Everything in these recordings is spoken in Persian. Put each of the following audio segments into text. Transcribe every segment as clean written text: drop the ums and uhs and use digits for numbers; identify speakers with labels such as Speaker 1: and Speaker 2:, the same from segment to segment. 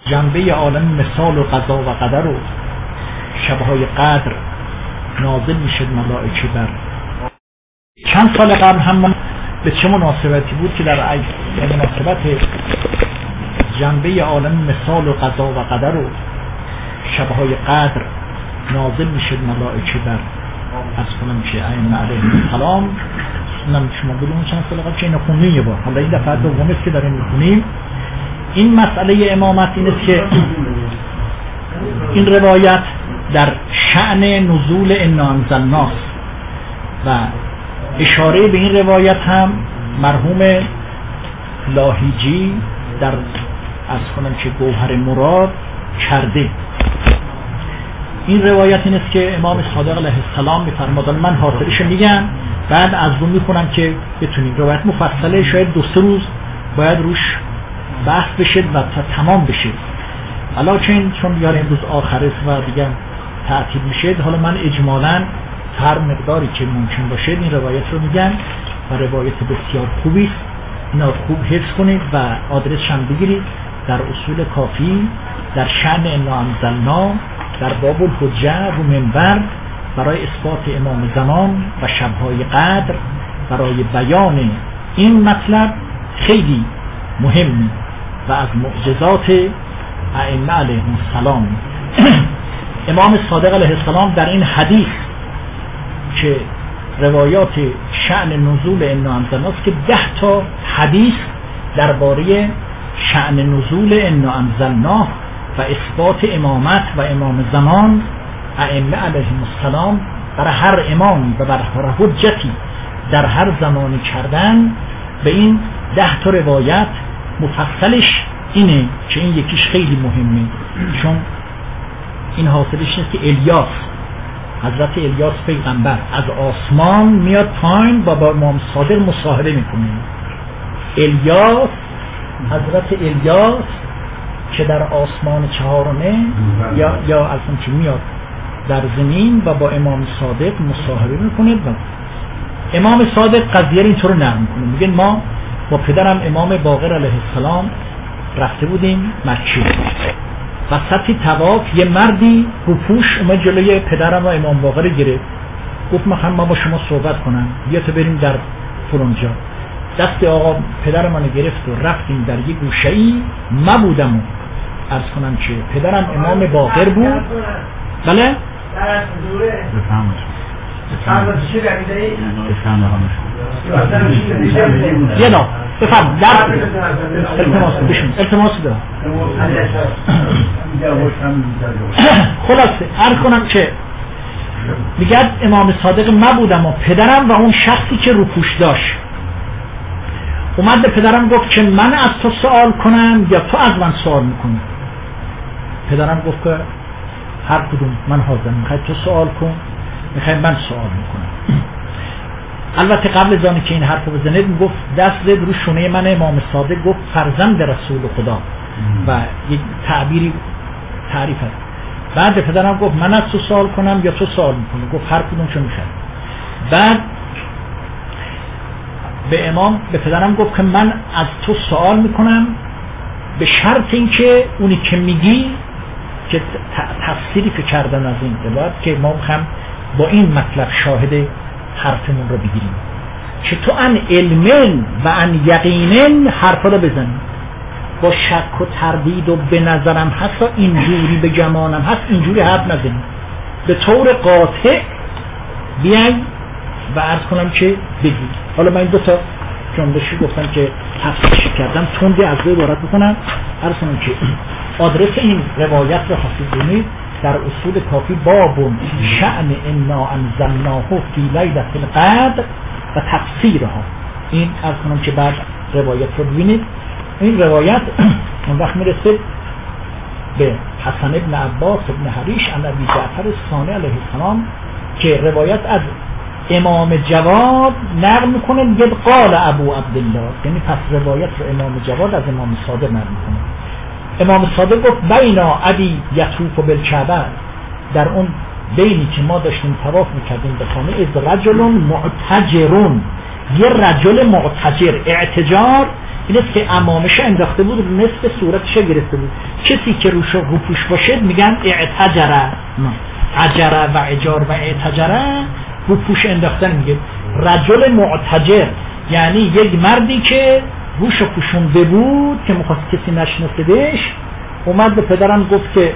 Speaker 1: جنبه عالم مثال و قضا و قدر و شبهای قدر نازل میشد ملائکه بر. چند سال قبل هم به چه مناسبتی بود که در مناسبت جنبه عالم مثال و قضا و قدر و شبهای قدر نازل میشد ملائکه بر از کنم که ائمه علیهم السلام. نم شما بدون چند سال قبل که اینو خونیم یه بار، حالا این دفعه دومی است که داریم میخونیم. این مسئله امامت این است که این روایت در شأن نزول انا انزلناه و اشاره به این روایت هم مرحوم لاهیجی در از کنم که گوهر مراد کرده. این روایت این است که امام صادق علیه السلام می‌فرمودن، من حاصلش میگم بعد از رو میخونم که بتونیم. روایت مفصله، شاید 2-3 روز باید روش بحث بشه و تمام بشه. حالا چون یار امروز آخر است و دیگه تعطیل میشه، حالا من اجمالاً هر مقداری که ممکن باشه این روایت رو میگم و روایت بسیار خوبی است. اینا خوب حفظ کنید و آدرسش هم بگیرید. در اصول کافی در شأن انا انزلنا در باب الحجه و منبر برای اثبات امام زمان و شبهای قدر برای بیان این مطلب خیلی مهمی و از معجزات ائمه علیهم السلام. امام صادق علیه السلام در این حدیث که روایات شأن نزول انا انزلنا است که 10 تا حدیث درباره شأن نزول انا انزلنا و اثبات امامت و امام زمان ائمه علیهم السلام برای هر امامی و برای هر حجتی در هر زمانی کردن. به این 10 تا روایت مفصلش اینه که این یکیش خیلی مهمه، چون این حاصلش است که الیاس، حضرت الیاس پیغمبر از آسمان میاد پایین و با امام صادق مصاحبه میکنه. الیاس، حضرت الیاس که در آسمان 4 یا از اون که میاد در زمین و با امام صادق مصاحبه میکنه و امام صادق قضیه اینطور نقل میکنه، میگه ما با پدرم امام باقر علیه السلام رفته بودیم مکه. وسط طواف یه مردی روپوش اومد جلوی پدرم و امام باقر گرفت، گفت من با شما صحبت کنم، بیا تو بریم در فلانجا. دست آقا پدرم منو گرفت و رفتیم در یه گوشه‌ای. من بودم عرض کنم که پدرم امام باقر بود. بله؟ یه نا بفهم در التماس دارم. خلاصه عرض کنم که میگه امام صادق من بودم و پدرم و اون شخصی که روپوش داشت. اومد به پدرم گفت که من از تو سوال کنم یا تو از من سوال میکنی؟ پدرم گفت که هر کدوم، من حاضرم. میخوای تو سوال کن، میخوای من سوال میکنم. البته قبل از آنکه این حرف رو بزنه میگفت دست زد رو شونه من امام صادق، گفت فرزند رسول خدا و یک تعبیری تعریف هست. بعد به پدرم گفت من از تو سوال کنم یا تو سوال میکنی؟ گفت هر کدوم چون میخوای. بعد به پدرم گفت که من از تو سوال میکنم به شرط اینکه اونی که میگی که تفسیری که کردن از این دلات که ما هم با این مطلب شاهد حرفمون رو بگیریم که تو ان علمن و ان یقینن حرفا رو بزنی، با شک و تردید و به نظرم هست و اینجوری به گمانم هست اینجوری حرف نزنی، به طور قاطع بیای و عرض کنم که بگی. حالا من این 2 تا جمله‌شو گفتم که تفسیر کردم، تندی از دو عبارت بکنم. عرض کنم که آدرس این روایت رو حاصل کنید در اصول کافی باب شأن انا انزلناه فی لیلة القدر و تفسیرها. این عرض کنم که بعد روایت رو ببینید. این روایت اون وقت میرسه به حسن ابن عباس ابن حریش عن ابی جعفر الثانی علیه السلام که روایت از امام جواد نقل میکنه، میگه قال ابو عبدالله، یعنی پس روایت رو امام جواد از امام صادق نقل میکنه. امام صادق گفت بینا ابی یطوف بالکعبه، در اون بینی که ما داشتیم طواف میکردیم به خانه، از رجل معتجرون، یه رجل معتجر، اعتجار این است که عمامش انداخته بود، نصف صورتش گرفته بود. کسی که روپوش باشد میگن اعتجره، عجره و اجار و اعتجره روپوش انداختن. میگه رجل معتجر یعنی یک مردی که روش پوشونده بود که میخواست کسی نشناسدش، اومد به پدرم گفت که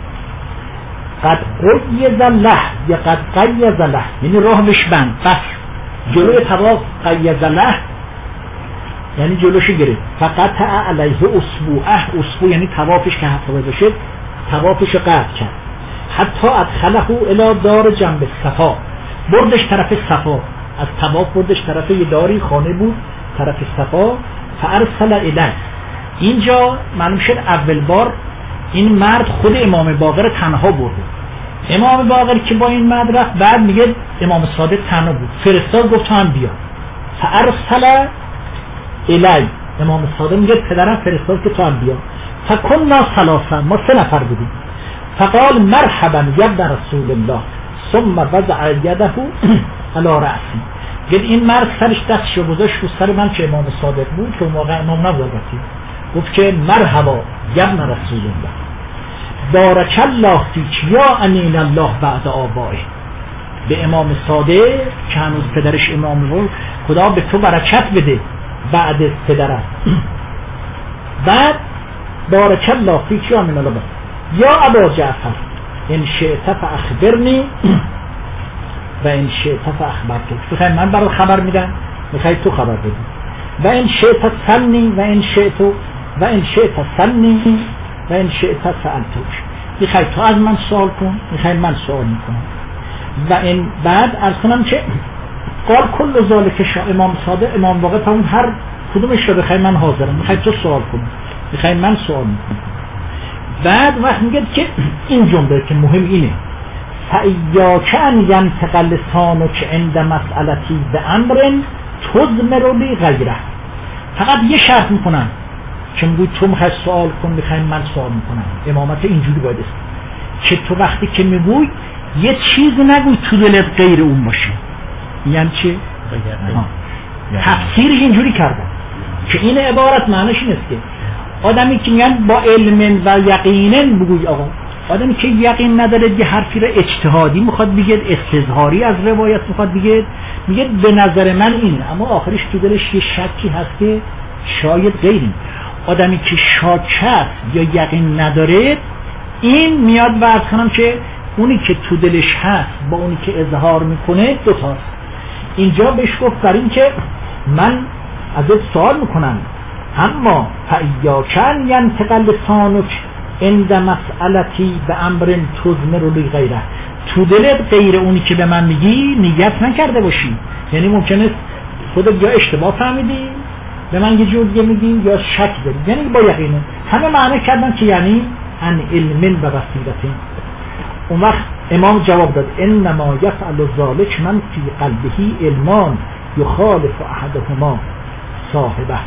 Speaker 1: قد قید له یا قد قید له، یعنی راهش بند، بس جلوی طواف قید له یعنی جلوش گرفت. فقط علیه اسبوع یعنی طوافش که حفظه بشه طوافش قطع کرد. حتی ادخله الی دار جنب صفا، بردش طرف صفا، از طواف بردش طرف یه داری خانه بود طرف صفا. فارسل الیه، اینجا معلوم شد اول بار این مرد خود امام باقر تنها برده. امام باقر که با این مرد رفت، بعد میگه امام صادق تنها بود، فرستاد گفت تو هم بیا. فارسل الی، امام صادق میگه پدرم فرستاد که تو هم بیا. فکننا ثلاثه، ما 3 نفر بودیم. فقال مرحبا یا ابن رسول الله ثم وضع یده علی رأسی. این مرد سرش دستشو گذاشت رو سر من که امام صادق بود که اون موقع امام نبود، گفت که مرحبا یا ابن رسول الله بارک الله فیک یا امین الله بعد آبائه. به امام صادق که هنوز پدرش امام بود، خدا به تو برکت بده بعد پدرم. بعد بارک الله فیک یا امین الله یا ابا جعفر ان شئت فاخبرنی و این شئت فاخبرتک. بخوای من برات خبر میدم، بخوای تو خبر بدی. و این شئت سنی و این شئت و این شئت سنی و این شئت سألتک. بخوای تو از من سوال کن، بخوای من سوال میکنم. و این بعد از کنم که قال کل ذالک شا، امام صادق امام واقع تا اون هر کدومش رو بخوای من حاضرم، بخوای تو سوال کن، بخوای من سوال میکنم. بعد وقت میگه که این جمله که مهم اینه، فایاک ان ینطق لسانک عند مسئلتی بامر تضمر لی غیره. فقط یه شرط میکنم که میگوی تو میخوای سوال کن، میخوای من سوال میکنم. امامت اینجوری باید است که تو وقتی که میگوی یه چیز نگوی تو دلت غیر اون باشه. یعنی چه؟ تفسیرش اینجوری کردم که این عبارت معنیش این است که آدمی که میگن با علم و یقینن بگوی آقا، آدمی که یقین نداره یه حرفی رو اجتهادی میخواد بگه، استظهاری از روایت میخواد بگه، میگه به نظر من این، اما آخرش تو دلش یه شکی هست که شاید غیرین. آدمی که شاک هست یا یقین نداره، این میاد و عرض کنم که اونی که تو دلش هست با اونی که اظهار میکنه دوتاست. اینجا بهش گفت بر این که من ازت سوال میکنم، اما فایاکن ینطق لسانک عند مسئلتی بامر تضمر لی غیره. تو دلت غیر اونی که به من میگی نیت نکرده باشی، یعنی ممکنه خودت یا اشتباه فهمیدی به من یه جور دیگه میگی یا شک داری، یعنی با یقینه. همه معنی کردن که یعنی ان علم و بصیرت. اون وقت امام جواب داد انما یفعل ذلک من فی قلبه علمان یخالف احدهما صاحبه.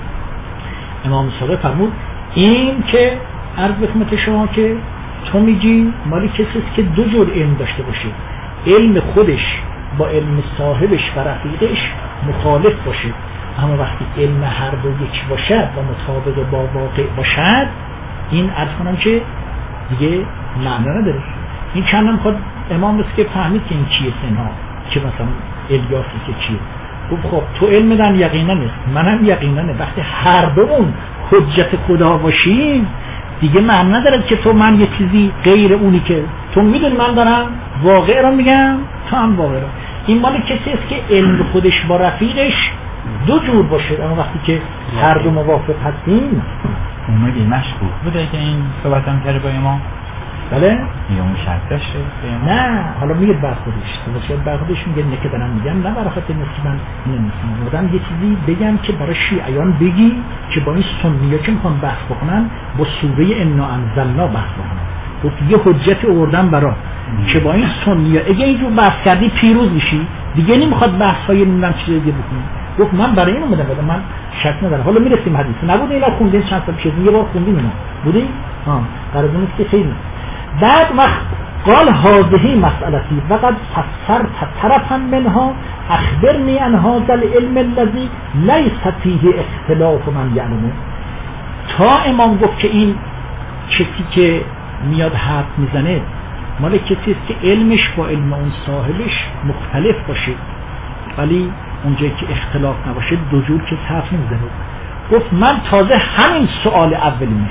Speaker 1: امام صادق فرمود این که عرض به خدمت شما که تو میگی مالی کسی است که دو جور علم داشته باشه، علم خودش با علم صاحبش و رفیقش مخالف باشه، اما وقتی علم هر دو یک باشد و مطابق با واقع باشد، این عرض کنم که دیگه معنا نداره. این چندم خود امام است که فهمید که این چیه سنها، که مثلا الیاسی که چیه. خب تو علم دن یقینا نیست، منم یقینا نه. وقتی هر دومون حجت خدا باشیم دیگه معنی نداره که تو من یه چیزی غیر اونی که تو میدونی من دارم واقع رو میگم، تو هم واقع رو. این مال کسی است که علم خودش با رفیقش دو جور باشه، اما وقتی که هر دو موافق هستیم
Speaker 2: اومدی مشکوک بوده که این صحبت هم کرده با امام.
Speaker 1: بله؟
Speaker 2: یا اون شرط داشته؟
Speaker 1: نه، حالا میگه بر خودش میگه نه که دارم میگم، نه برای خاطر نیست من نمی‌دونم. بودم یه چیزی بگم که برای شیعیان بگی که با این سنی‌ها که میخوان بحث بکنن با سوره انا انزلنا بحث بکنن. گفت یه حجت آوردم برای که با این سنی‌ها اگه اینجور بحث کردی پیروز میشی، دیگه نمیخواد بحث‌های نمیدونم چیز دیگه بکنی. گفت من برای این اومدم، من شک ندارم. حالا میرسیم حدیث نبوده اینا خوندین چند سال پیش، یه بار خوندیم اینا بودی؟ قرار نیست که خیلی. بعد وقت قال هذه مسئلتی وقد فسرت طرفا منها اخبرنی عن هذا العلم الذي ليس فيه اختلاف من یعلمه. تا امام گفت که این کسی که میاد حرف میزنه مال کسی است که علمش با علم اون صاحبش مختلف باشه، ولی اونجایی که اختلاف نباشه دو جور که حرف نمیزنه. گفت من تازه همین سوال اولیمه،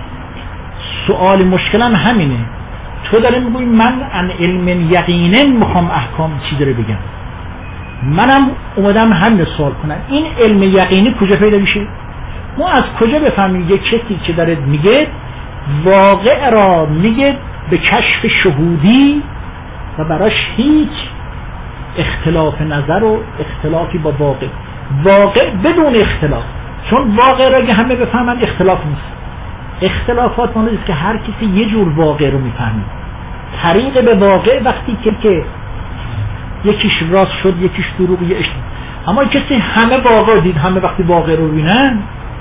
Speaker 1: سوال مشکلم همینه. تو داره میگوی من عن علم یقینن میخوام احکام چی داره بگم، منم اومدم همین سوال کنم. این علم یقینی کجا پیدا میشه؟ ما از کجا بفهمیم یک کسی که داره میگه واقع را میگه به کشف شهودی و براش هیچ اختلاف نظر و اختلافی با واقع بدون اختلاف، چون واقع را که همه بفهمن اختلاف نیست. اختلافات مانده است که هر کسی یه جور واقع رو میفهمه. طریق به واقع وقتی که یکیش راست شد یکیش دروغ یه اشتباه، اما کسی همه واقع دید، همه وقتی واقع رو بینن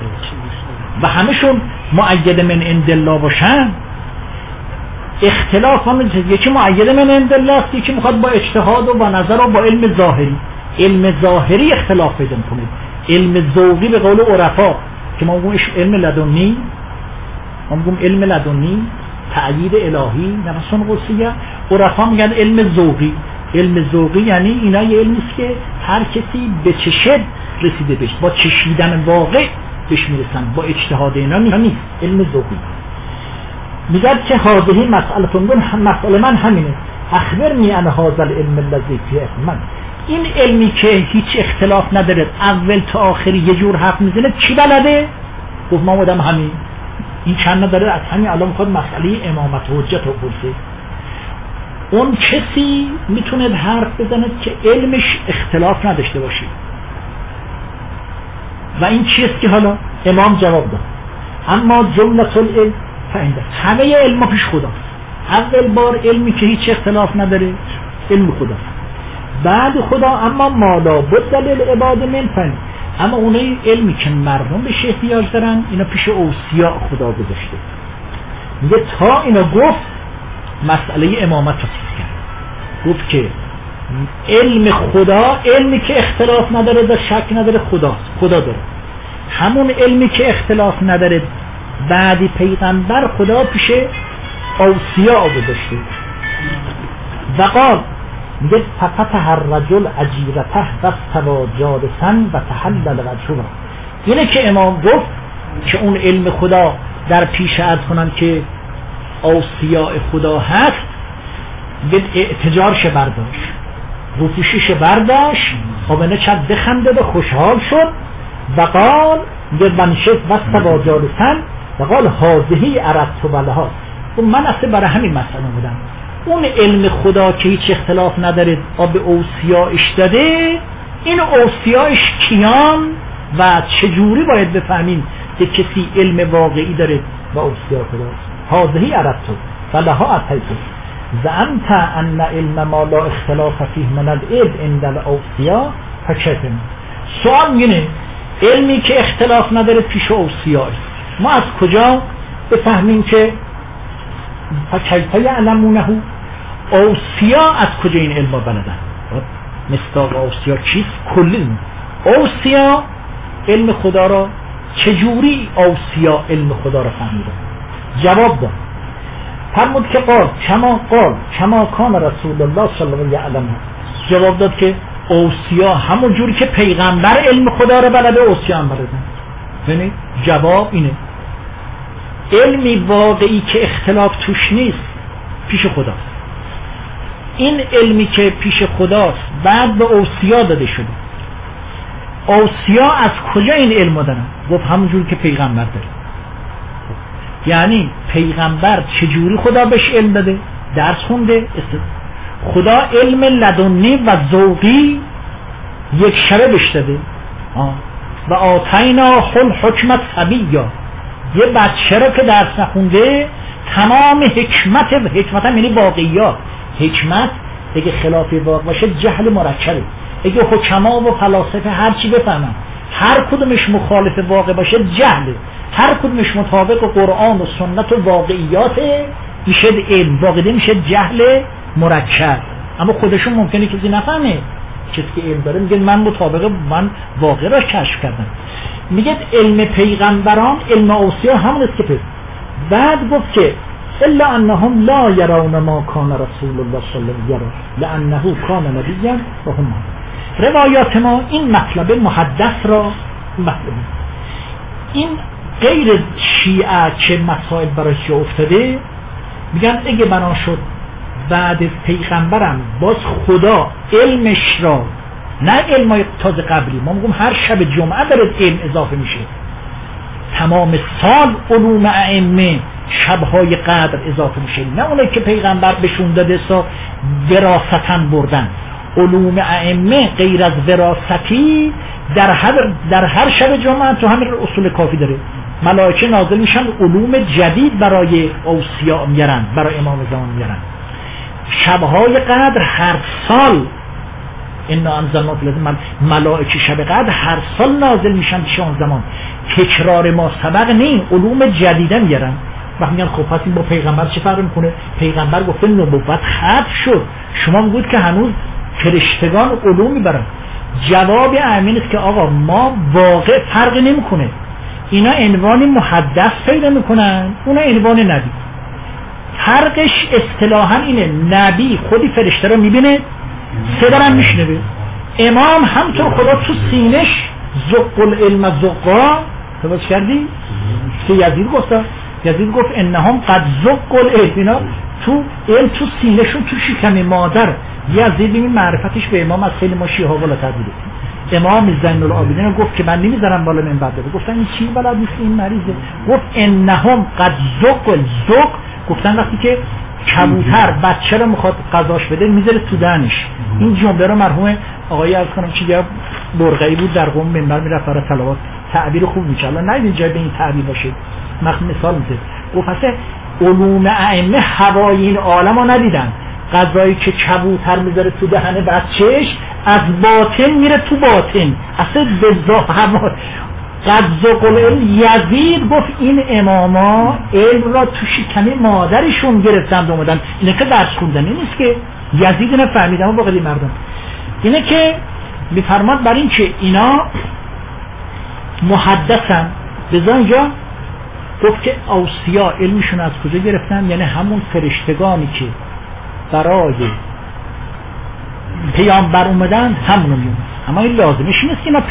Speaker 1: و همشون مؤید من عند الله باشن، اختلاف هم یکی مؤید من عند الله است، یکی میخواد با اجتهاد و با نظر و با علم ظاهری. علم ظاهری اختلاف پیدا کنه. علم ذوقی به قول عرفا که ما میگیم علم لدنی، ما میگیم علم لدنی تأیید الهی نفسون قدسیه، عرفا میگن علم ذوقی. علم ذوقی یعنی اینا یه علمی است که هر کسی به چشد رسیده بهش، با چشیدن واقع بهش میرسن، با اجتهاد اینا نیست. علم ذوقی میگه که هذه مسئلتون مسئله من همینه، اخبرنی عن هذا العلم الذي فيه من. این علمی که هیچ اختلاف نداره اول تا آخری یه جور حرف میزنه چی بلده؟ گفت ما بودم همین. این چند نداره از همین الان میخواد مسئله امامت حجت رو پرسه. اون کسی میتونه حرف بزنه که علمش اختلاف نداشته باشه و این چیست که حالا امام جواب داد اما جملة العلم فعنده، همه علم پیش خداست. اول بار علمی که هیچ اختلاف نداره علم خداست، بعد خدا اما ما لا بد للعباد من فن، اما اونایی علمی که مردم بهش احتیاج دارن اینا پیش اوصیا خدا گذاشته. میگه تا اینا گفت مسئله امامت رو چیز کرد، گفت که علم خدا علمی که اختلاف نداره و شک نداره خداست، خدا داره. همون علمی که اختلاف نداره بعدی پیغمبر خدا پیش اوصیا گذاشته. و قال میگه فقط هر رجل عجیرته واستوى جالسا و تحلل وجهه. اینه که امام گفت که اون علم خدا در پیش از کنن که اوصیاء خدا هست به اعتجارش برداشت، روپوشیش برداشت، آبنه چند بخنده به خوشحال شد. و قال میگه بنشست واستوى جالسا و قال هذه عرضت ولها. و من اصلا برای همین مسئله بودم اون علم خدا که هیچ اختلاف نداره به اوصیاش داده، این اوصیاش کیان و چجوری باید بفهمیم که کسی علم واقعی داره با اوصیا خداست. هذه عرضت ولها اتیت زعمت ان علم ما لا اختلاف فيه من العلم عند الاوصیا فکتم. سوال میگه علمی که اختلاف نداره پیش اوصیا، ما از کجا بفهمیم که فکیف یعلمونه؟ اوصیا از کجا این علم بلدن؟ مصداق اوصیا چیست؟ کلی اوصیا علم خدا را چجوری اوصیا علم خدا را فهمیدن؟ جواب داد فرمود که قال کما کان رسول الله صلی الله علیه و جواب داد که اوصیا همون جوری که پیغمبر علم خدا را بلده اوصیا هم بلدن. یعنی جواب اینه علمی واقعی که اختلاف توش نیست پیش خداست. این علمی که پیش خداست بعد به اوصیا داده شده. اوصیا از کجا این علم دارن؟ گفت همونجوری که پیغمبر داره. یعنی پیغمبر چجوری خدا بهش علم داده؟ درس خونده. خدا علم لدنی و ذوقی یک شبه بهش داده. و آتینا حل حکمت صبیا، یه بچه رو که درس نخونده تمام حکمت هم یعنی واقعیات. حکمت اگه خلاف واقع باشه جهل مرکبه. اگه حکما و فلاسفه هر چی بفهمن هر کدومش مخالف واقع باشه جهله، هر کدومش مطابق قرآن و سنت و واقعیات میشه علم، واقعه میشه جهل مرکب. اما خودشون ممکنه کسی نفهمه، کسی که علم داره میگه من مطابق من واقع را کشف کردم. میگه علم پیغمبران، علم اوصیا همون است که بعد گفت که الا انهم لا يرون ما کان رسول الله صلی الله علیه و آله لانه کان نبیا و هم. روایات ما این مطلب محدث را مطلب این غیر شیعه که مسائل براش جا افتاده میگن اگه بنا شد بعد پیغمبرم باز خدا علمش را، نه علمای تازه قبلی، ما میگم هر شب جمعه داره علم اضافه میشه، تمام سال علوم ائمه شبهای قدر اضافه میشه، نه اونه که پیغمبر بهشون داده سا وراثتاً بردن. علوم ائمه غیر از وراثتی در هر شب جمعه تو همین اصول کافی داره، ملائکه نازل میشن علوم جدید برای اوصیا میارن، برای امام زمان میارن. شبهای قدر هر سال این انزلنا من ملائکه شب قدر هر سال نازل میشن شان زمان، تکرار ما سبق نیم، علوم جدیده میارن. وقت میگن خب پس این با پیغمبر چه فرق میکنه؟ پیغمبر گفته نبوت ختم شد، شما میگوید که هنوز فرشتگان علوم میبرن. جواب امین است که آقا ما واقع فرق نمیکنه، اینا عنوان محدث پیدا میکنن، اونا عنوان نبی. فرقش اصطلاحا اینه، نبی خودی فرشته رو میبینه، صدا رو میشنوه. امام همطور خدا تو سینش زق العلم زقا توجه کردی؟ که یزید گفت انهم قد زق العلم، اینا تو علم تو سینهشون تو شکم مادر. یزید این معرفتش به امام از خیلی ما شیعه ها بالاتر بوده. امام زین العابدین گفت که من نمیذارم بالا منبر بره. گفتن این چی بلد نیست، این مریضه. گفت انهم قد زق، گفتن وقتی که کبوتر بچه رو میخواد غذاش بده میذاره تو دهنش. این جمله رو مرحوم آقای عرض کنم چی گفت، برقعی بود در قم منبر میرفت برای تلاوت، تعبیر خوب میشه. الان نه اینجا به این تعبیر باشه، مثال میده. گفت اصلا علوم ائمه هوای این عالمو ندیدن، غذایی که کبوتر میذاره تو دهن بچهش از باطن میره تو باطن، اصلا به ظاهر قد زقل. یزید گفت این اماما علم را تو شکم مادرشون گرفتن اومدن. اینه که درس خوندن نیست که یزید اینو فهمیدن و باقی مردم اینه که میفرماد بر این که اینا محدثن. بذار اینجا گفت که اوصیا علمشون از کجا گرفتن، یعنی همون فرشتگانی که برای پیامبر اومدن همونو میون. اما این لازمش نیست که اینا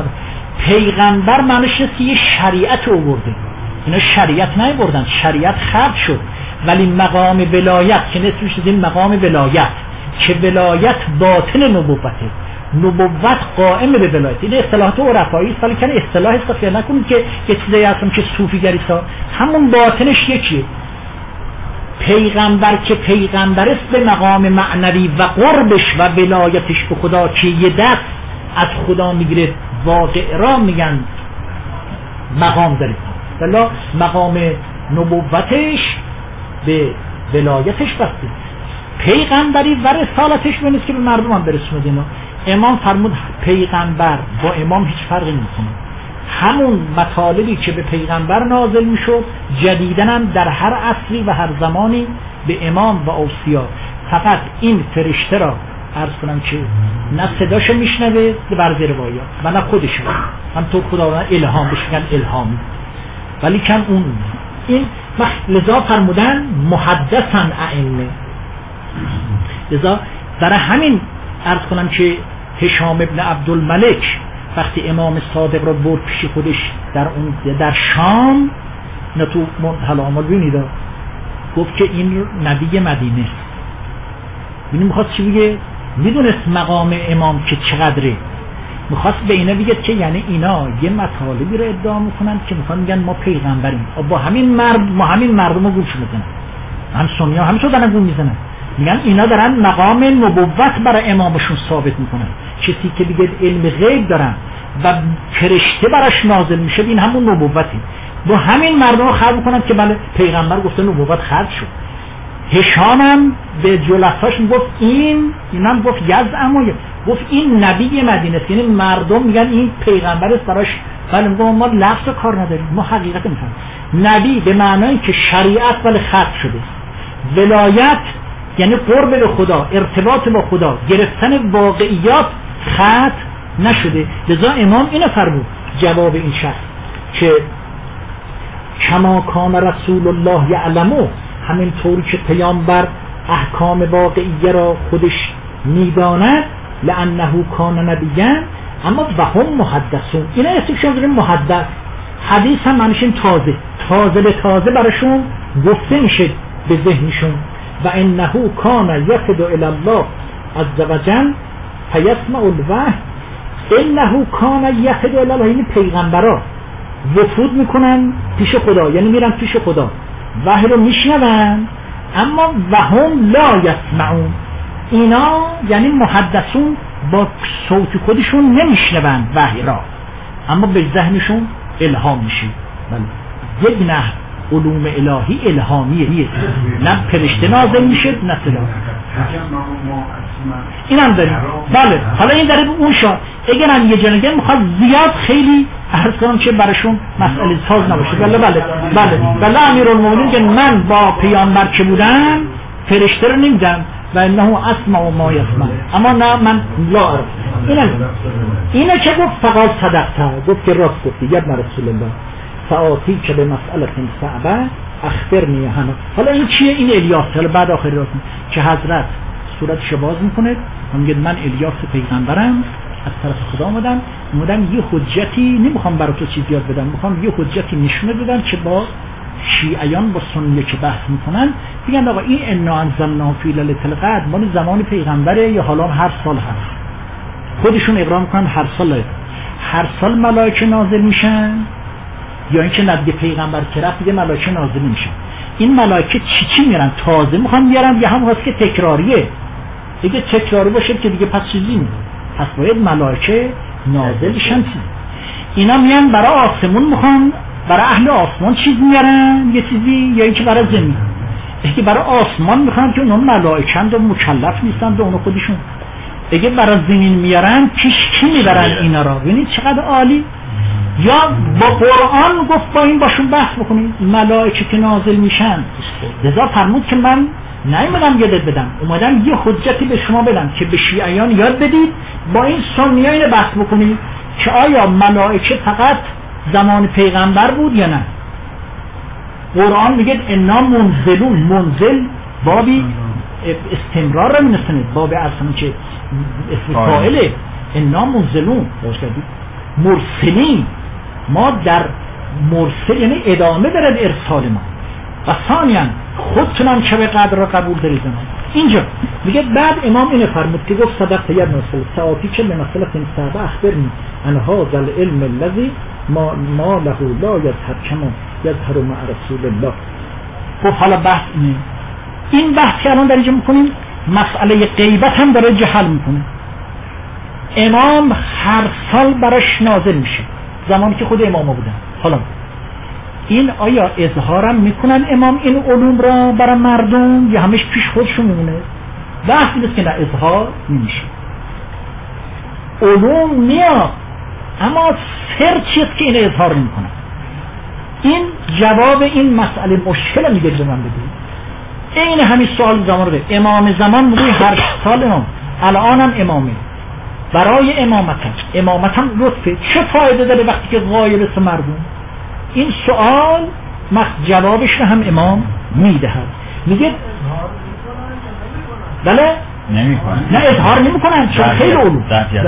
Speaker 1: پیغمبر معنیش نیست که یه شریعت آورده، اینا شریعت نیاوردن، شریعت خلق شد. ولی مقام ولایت که نسبش این مقام ولایت که ولایت باطن نبوته، نبوت قائم به ولایت. این اصطلاحات عرفایی است، ولی کنه اصطلاح استفاده نکنید که یه چیزی هستم که صوفیگری سا، همون باطنش یکیه. پیغمبر که پیغمبر است به مقام معنوی و قربش و ولایتش به خدا که یه دست از خدا میگیره، واقع را میگن مقام داره. بلا مقام نبوتش به ولایتش بسته، پیغمبری و رسالتش نیست که به مردم هم برسونه. اینا امام فرمود پیغمبر با امام هیچ فرقی نمیکنه، همون مطالبی که به پیغمبر نازل میشد جدیدن هم در هر عصری و هر زمانی به امام و اوصیا. فقط این فرشته را عرض کنم که نه صداشو میشنوه بر روایات و نه خودشو، هم تو خداوند الهام بشکن الهامی، ولی کن اون این لذا فرمودن محدثن ائمه. لذا برای همین عرض کنم که هشام ابن عبدالملک وقتی امام صادق را برد پیش خودش در شام، نه تو منتهی الامال ببینید، گفت که این نبی مدینه است. ببینید میخواست چی بگه؟ میدونست مقام امام که چقدره، میخواست به اینا بگه که یعنی اینا یه مطالبی رو ادعا میکنن که میخوان میگن ما پیغمبریم، با همین مردم رو گوش میزنن، هم سنی ها همینطور دارن گوش میزنن، میگن اینا دارن مقام نبوت برای امامشون ثابت میکنن. کسی که دیگه علم غیب دارن و فرشته براش نازل میشه، این همون نبوتی. با همین مردم رو خلق میکنن که بله پیغمبر گفته نبوت خلق شد. هشام هم به جلساش میگفت اینم گفت یزعم، گفت این نبی مدینه است، یعنی مردم میگن این پیغمبر است براش. ولی میگم ما لفظ کار نداریم، ما حقیقت میفهمیم. نبی به معنای که شریعت ولی خلق شده، ولایت یعنی قرب به خدا، ارتباط با خدا، گرفتن واقعیات ختم نشده. لذا امام اینو فرمود جواب این شخص که کما کان رسول الله یعلمو، همین طوری که پیامبر احکام واقعیه را خودش میداند، لانه کان نبیًا، اما و هم محدثون، اینا اسمشون داریم محدث، حدیث هم معنیش تازه به تازه براشون گفته میشه به ذهنشون. و انه کان یفد الی الله عز وجل فیسمع الوحی، انه کان یفد الی الله، این پیغمبرا وفود میکنن پیش خدا، یعنی میرن پیش خدا وحی رو میشنون، اما و هم لا یسمعون، اینا یعنی محدثون با صوت خودشون نمیشنون وحی را، اما به ذهنشون الهام میشه. بله، یک نه علوم الهی الهامیه، نه فرشته نازل میشه نه صدا. این هم داریم. بله، حالا این داره اون شا اگر هم یه جنگه میخواد زیاد خیلی عرض کنم که براشون مسئله ساز نباشه. بله امیرالمومنین که من با پیامبر که بودم فرشته رو نمیدم و انه اسمع و ما یسمع، اما نه من لا عرف. اینه که گفت فقط صدقت، گفت که راست گفتی یا رسول الله، ساعتی که به مسئله صعبه اخبرنی همه. حالا این چیه؟ این الیاس. حالا بعد آخری راست که حضرت صورتش باز میکنه و میگه من الیاس پیغمبرم، از طرف خدا اومدم یه حجتی، نمیخوام برای تو چیز یاد بدم، میخوام یه حجتی نشونه بدم که با شیعیان با سنیه که بحث میکنن بگن آقا این انا انزلنا فی لیلة القدر مال زمان پیغمبره یا حالا هر سال هست. خودشون اقرار میکنن هر سال ملائکه نازل میشن، یا اینکه نبی پیغمبر که رفت دیگه ملائکه نازل نمیشن. این ملائکه چی میارن؟ تازه میخوان بیارن یا هم واسه که تکراریه؟ دیگه تکراری باشه که دیگه پس چیزی نیست، پس باید ملائکه نازل شن. اینا میان برای آسمون میخوان، برای اهل آسمان چیز میارن یه چیزی، یا اینکه برای زمین. دیگه برای آسمان میخوان که اونا ملائکه‌اند و مکلف نیستند و اونا خودشون. دیگه برای زمین میارن کی میبرن اینا را؟ ببینید چقدر عالی. یا با قرآن گفت با این باشون بحث بکنید، ملائکه که نازل میشن. لذا فرمود که من نیومدم یادت بدم، اومدم یه حجتی به شما بدم که به شیعیان یاد بدید، با این سنیان بحث بکنید که آیا ملائکه فقط زمان پیغمبر بود یا نه. قرآن میگه انا منزلون، منزل بابی استمرار رو می‌نسنه، باب اصلا که اسم فاعله، انا منزلون مرسلین، ما در مرسل یعنی ادامه دارد ارسال ما. و ثانیاً خودتونم که به قدر را قبول دارید. اینجا میگه بعد امام اینو فرمود که گفت صدقت یا رسول ساعتی که به مسئله صحابه اخبرنی ان هذا العلم الذي ما له لا يظهر كما يظهر مع رسول الله. خب حالا بحث اینه، این بحث که الان در اینجا میکنیم مسئله غیبت هم داره جهل میکنه. امام هر سال براش نازل میشه زمانی که خود امام بودن. حالا این آیا اظهارم میکنن امام این علوم را برای مردم یا همش پیش خودشون میمونه؟ بحث اینست که نه، اظهار نمیشه، علوم میاد اما سر چیست که این اظهار نمیکنن. این جواب این مسئله مشکل میگه به من بدید. این همین سوال زمان رو امام زمان میگه هر سال امام، الانم امامه، برای امامتم لطفه، چه فایده داره وقتی که غایب است مردم؟ این سوال جوابش رو هم امام میدهد، میگه بله نه اظهار نمیکنن چون خیلی علوم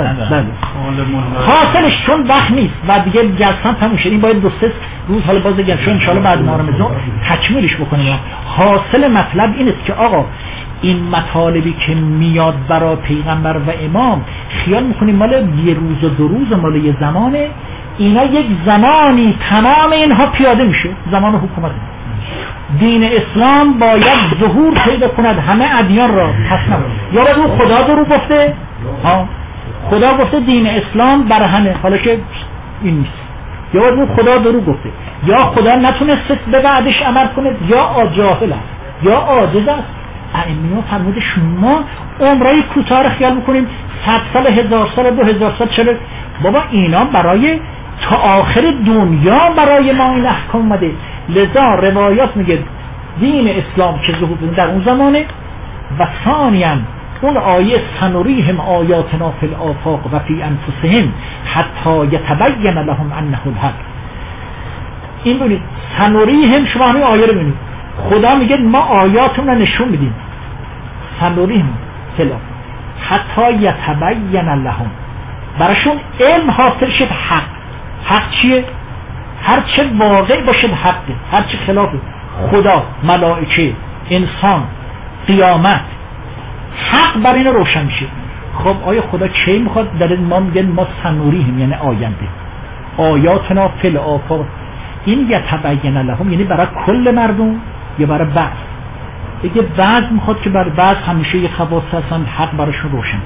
Speaker 1: حاصلش چون وقت نیست و دیگه جلسه تموم شد. این باید 2-3 روز حالا باز دیگه چون ان شاء الله بعد ما رمضان تکمیلش بکنیم. حاصل مطلب این است که آقا این مطالبی که میاد برای پیغمبر و امام خیال میکنیم مال یه روز و 2 روز، مال یه زمانه. اینا یک زمانی تمام اینها پیاده میشه، زمان حکومت. دین اسلام باید ظهور پیدا کند، همه ادیان را پس نبود. یا باید اون خدا درو گفته، خدا گفته دین اسلام برای همه، حالا که این نیست. یا باید اون خدا درو گفته، یا خدا نتونست به بعدش عمل کنه، یا جاهل است یا عاجز است. ائمه فرموده شما عمرای کوتاه خیال میکنیم 100 سال 1000 سال 2000 سال چه بابا، اینا برای تا آخر دنیا برای ما این احکام اومده. لذا روایات میگه دین اسلام که ظهور در اون زمانه، و ثانیاً اون آیه سنریهم آیاتنا فی الآفاق و فی انفسهم حتی یتبین لهم انه الحق. این ببینید سنریهم، شما همین آیه رو ببینید، خدا میگه ما آیاتمون رو نشون میدیم، سنریهم فی الآفاق حتی یتبین لهم، براشون علم حاصل شد حق. حق چیه؟ هر چه واقع باشه حقه، هر چه خلافه، خدا، ملائکه، انسان، قیامت، حق بر این روشن میشه. خب آیا خدا چه میخواد؟ در ما میگن ما سنوریهم یعنی آینده، آیاتنا فی الآفاق. این یتبین لهم یعنی برای کل مردم یا برای بعض؟ اگه بعض میخواد که برای بعض همیشه یه خواص هستن حق براشون روشن،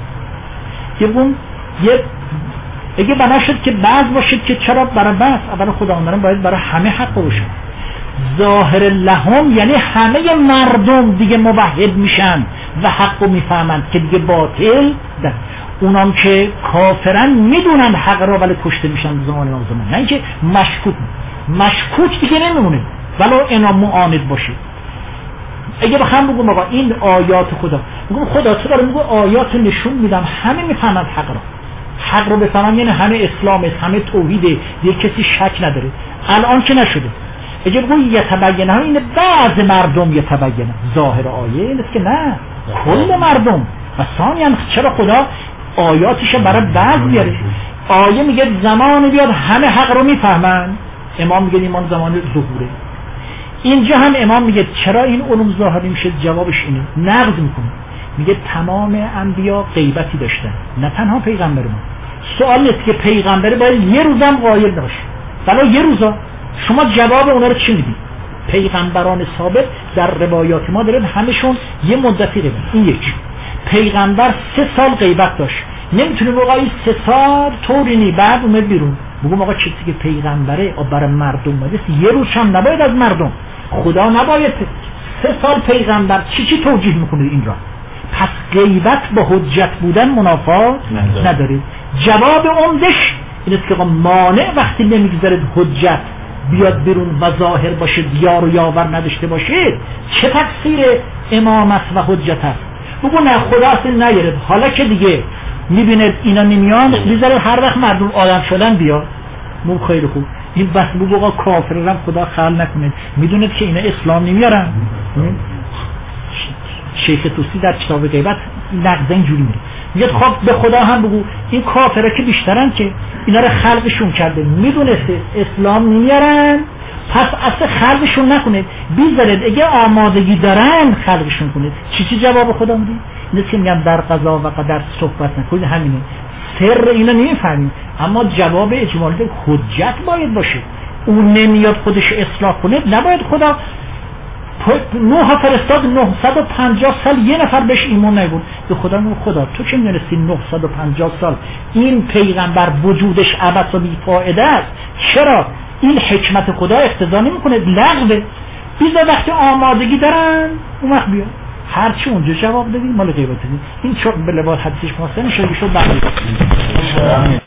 Speaker 1: اگه بنا شد که بعض باشید که چرا برای بعض؟ اولا خداوندان باید برای همه حق روشن. ظاهر لهم یعنی همه مردم دیگه موحد میشن و حق رو میفهمند که دیگه باطل ده. اونام که کافرن میدونن حق را ولی کشته میشن زمان نازمان، نه اینکه مشکوک دیگه نمیمونه ولو اینا معاند باشه. اگه بخوام بگم آقا این آیات خدا، بگم خدا تو داره میگه آیات نشون میدم همه میفهمند حق رو بفهمن، یعنی همه اسلام است، همه توحیده، دیگه کسی شک نداره. الان که نشده. اگه بگو یتبینه این بعض مردم یتبینه، ظاهر آیه این است که نه کل مردم. و ثانیاً چرا خدا آیاتش برای بعض بیاره؟ آیه میگه زمان بیاد همه حق رو میفهمن، امام میگه ایمان زمان ظهوره. اینجا هم امام میگه چرا این علوم ظاهری میشه؟ جوابش اینه، نقض میکنه، میگه تمام انبیا غیبتی داشتن، نه تنها پیغمبر ما. سوال نیست که پیغمبر باید یه روزم غایب باشه، بلا یه روزا. شما جواب اونا رو چی میدید؟ پیغمبران سابق در روایات ما دارن همشون یه مدتی غیبت. این یک پیغمبر 3 سال غیبت داشت، نمیتونه بگه این 3 سال طوری نی بعد اومد بیرون. بگم آقا چیزی که پیغمبره برای مردم اومده یه روز هم نباید از مردم، خدا نباید 3 سال پیغمبر چی توجیه میکنه این را؟ پس غیبت با حجت بودن منافات نداره. جواب عمدش این است که مانع وقتی نمیگذارد حجت بیاد بیرون و ظاهر باشه، دیار و یاور نداشته باشه، چه تقصیر امامت و حجت هست؟ بگو نه خدا اصلا نیارد، حالا که دیگه میبینه اینا نمیان بیزاره هر وقت مردم آدم شدن بیاد. مو خیلی خوب این بس بگو آقا کافرم خدا خلق نکنه، میدونید که اینا اسلام نمیارن. شیخ توسی در کتاب غیبت نقض اینجوری میگه، میگه خب به خدا هم بگو این کافره که بیشترن که اینا رو خلقشون کرده، میدونسته اسلام نمیارن، پس اصلا خلقشون نکنید، بیذارید اگه آمادگی دارن خلقشون کنید. چی جواب خدا میدی؟ اینه که میگن در قضا و قدر صحبت نکنید، همینه سر اینا نمیفهمیم. اما جواب اجمالی حجت باید باشه، اون نمیاد خودش اصلاح کنه، نباید خدا نوح فرستاد 950 سال یه نفر بهش ایمان نیاورد. به خدا میگه خدا تو چه می‌دونستی 950 سال این پیغمبر وجودش عبث و بی‌فایده است؟ چرا این حکمت خدا اقتضا نمی‌کنه لغو؟ بیزا وقتی آمادگی دارن اون وقت بیاد هرچی اونجا جواب بدیم مال غیبت. این چون به لباس حدیثش واسه نشه شد بعد